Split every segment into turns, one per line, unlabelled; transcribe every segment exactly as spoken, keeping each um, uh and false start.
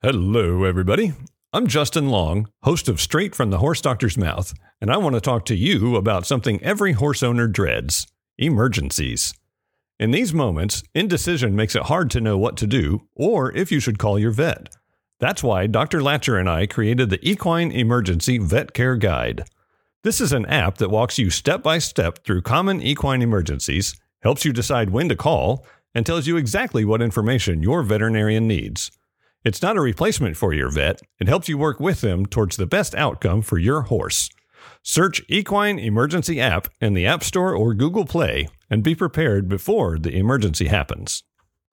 Hello, everybody. I'm Justin Long, host of Straight from the Horse Doctor's Mouth, and I want to talk to you about something every horse owner dreads: emergencies. In these moments, indecision makes it hard to know what to do or if you should call your vet. That's why Doctor Latcher and I created the Equine Emergency Vet Care Guide. This is an app that walks you step by step through common equine emergencies, helps you decide when to call, and tells you exactly what information your veterinarian needs. It's not a replacement for your vet. It helps you work with them towards the best outcome for your horse. Search Equine Emergency App in the App Store or Google Play and be prepared before the emergency happens.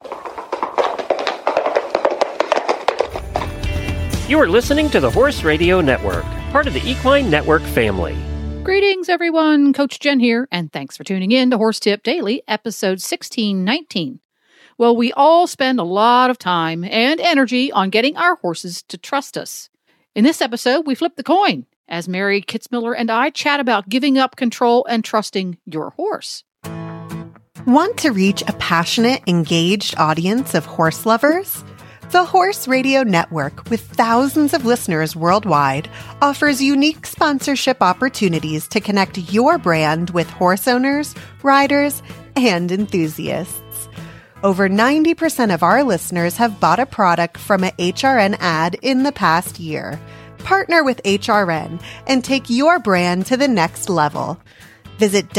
You are listening to the Horse Radio Network, part of the Equine Network family.
Greetings, everyone. Coach Jen here, and thanks for tuning in to Horse Tip Daily, episode sixteen nineteen. Well, we all spend a lot of time and energy on getting our horses to trust us. In this episode, we flip the coin as Mary Kitzmiller and I chat about giving up control and trusting your horse.
Want to reach a passionate, engaged audience of horse lovers? The Horse Radio Network, with thousands of listeners worldwide, offers unique sponsorship opportunities to connect your brand with horse owners, riders, and enthusiasts. Over ninety percent of our listeners have bought a product from a H R N ad in the past year. Partner with H R N and take your brand to the next level. Visit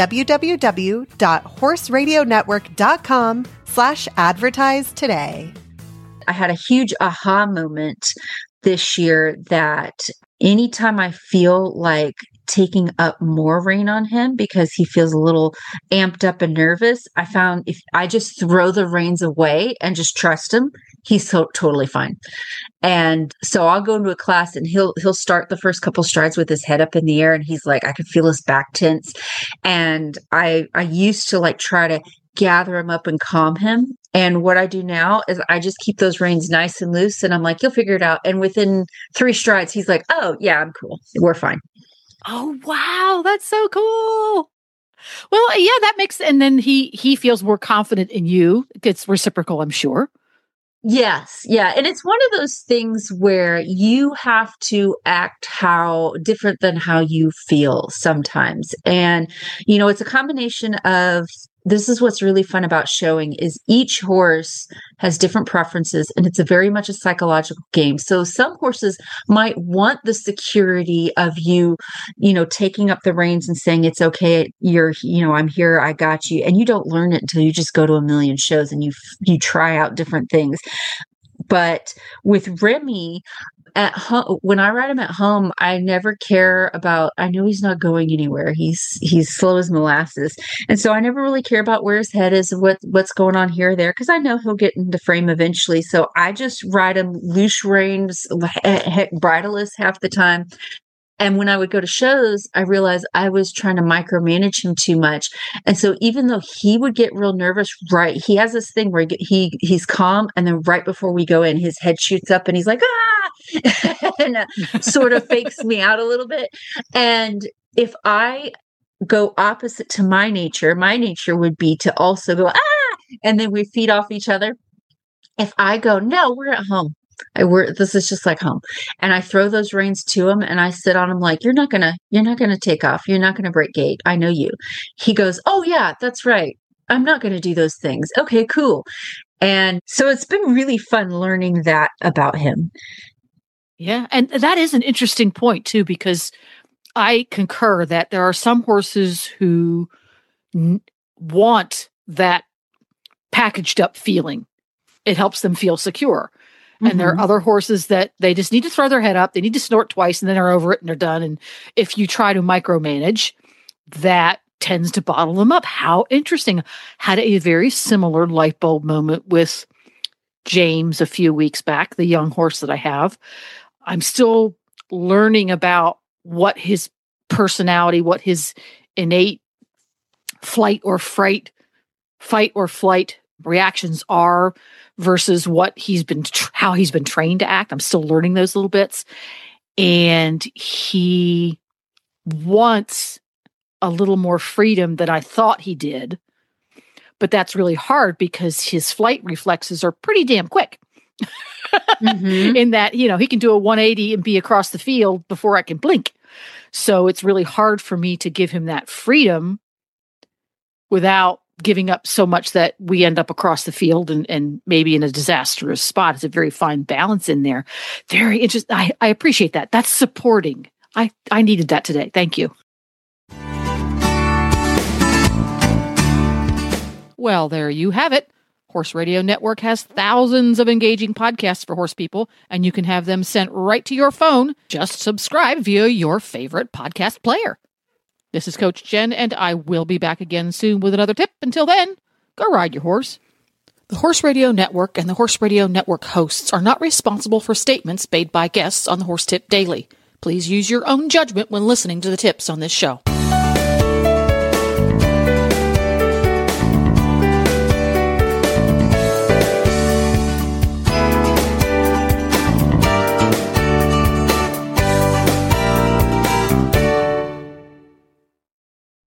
www.horseradionetwork.com slash advertise today.
I had a huge aha moment this year that anytime I feel like taking up more rein on him because he feels a little amped up and nervous, I found if I just throw the reins away and just trust him, he's so totally fine. And so I'll go into a class and he'll he'll start the first couple strides with his head up in the air and he's like, I can feel his back tense. And I I used to like try to gather him up and calm him. And what I do now is I just keep those reins nice and loose and I'm like, you'll figure it out. And within three strides, he's like, oh yeah, I'm cool. We're fine.
Oh, wow. That's so cool. Well, yeah, that makes, and then he, he feels more confident in you. It's reciprocal, I'm sure.
Yes. Yeah. And it's one of those things where you have to act how different than how you feel sometimes. And, you know, it's a combination of, this is what's really fun about showing is each horse has different preferences and it's a very much a psychological game. So some horses might want the security of you, you know, taking up the reins and saying, it's okay. You're, you know, I'm here. I got you. And you don't learn it until you just go to a million shows and you, you try out different things. But with Remy, at home, when I ride him at home, I never care about, I know he's not going anywhere. He's, he's slow as molasses. And so I never really care about where his head is, what, what's going on here or there, because I know he'll get into frame eventually. So I just ride him loose reins, heck, bridleless half the time. And when I would go to shows, I realized I was trying to micromanage him too much. And so even though he would get real nervous, right, he has this thing where he he's calm. And then right before we go in, his head shoots up and he's like, ah, and uh, sort of fakes me out a little bit. And if I go opposite to my nature, my nature would be to also go, ah, and then we feed off each other. If I go, no, we're at home. I work, this is just like home. And I throw those reins to him and I sit on him like, you're not going to, you're not going to take off. You're not going to break gait. I know you. He goes, oh yeah, that's right. I'm not going to do those things. Okay, cool. And so it's been really fun learning that about him.
Yeah. And that is an interesting point too, because I concur that there are some horses who n- want that packaged up feeling. It helps them feel secure. And mm-hmm. there are other horses that they just need to throw their head up. They need to snort twice and then they're over it and they're done. And if you try to micromanage, that tends to bottle them up. How interesting. Had a very similar light bulb moment with James a few weeks back, the young horse that I have. I'm still learning about what his personality, what his innate flight or fright, fight or flight reactions are versus what he's been, how he's been trained to act. I'm still learning those little bits. And he wants a little more freedom than I thought he did. But that's really hard because his flight reflexes are pretty damn quick. mm-hmm. in that, you know, he can do a one eighty and be across the field before I can blink. So it's really hard for me to give him that freedom without giving up so much that we end up across the field and, and maybe in a disastrous spot. It's a very fine balance in there. Very interesting. I, I appreciate that. That's supporting. I, I needed that today. Thank you. Well, there you have it. Horse Radio Network has thousands of engaging podcasts for horse people, and you can have them sent right to your phone. Just subscribe via your favorite podcast player. This is Coach Jen, and I will be back again soon with another tip. Until then, go ride your horse. The Horse Radio Network and the Horse Radio Network hosts are not responsible for statements made by guests on the Horse Tip Daily. Please use your own judgment when listening to the tips on this show.